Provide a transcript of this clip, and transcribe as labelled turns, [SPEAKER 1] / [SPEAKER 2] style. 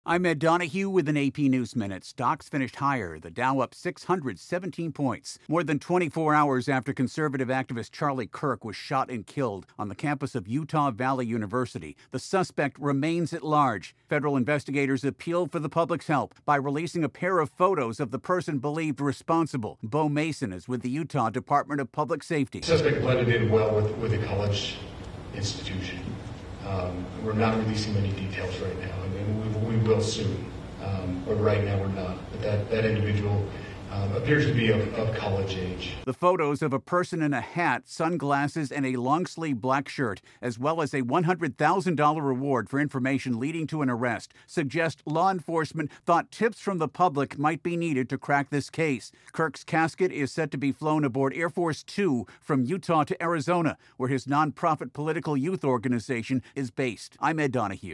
[SPEAKER 1] I'm Ed Donahue with an AP News Minute. Stocks finished higher, the Dow up 617 points, more than 24 hours after conservative activist Charlie Kirk was shot and killed on the campus of Utah Valley University. The suspect remains at large. Federal investigators appealed for the public's help by releasing a pair of photos of the person believed responsible. Bo Mason is with the Utah Department of Public Safety.
[SPEAKER 2] The suspect blended in well with the college institution. We're not releasing many details right now, and we will soon. But right now we're not. But that individual appears to be of college age.
[SPEAKER 1] The photos of a person in a hat, sunglasses, and a long-sleeve black shirt, as well as a $100,000 reward for information leading to an arrest, suggest law enforcement thought tips from the public might be needed to crack this case. Kirk's casket is set to be flown aboard Air Force Two from Utah to Arizona, where his nonprofit political youth organization is based. I'm Ed Donahue.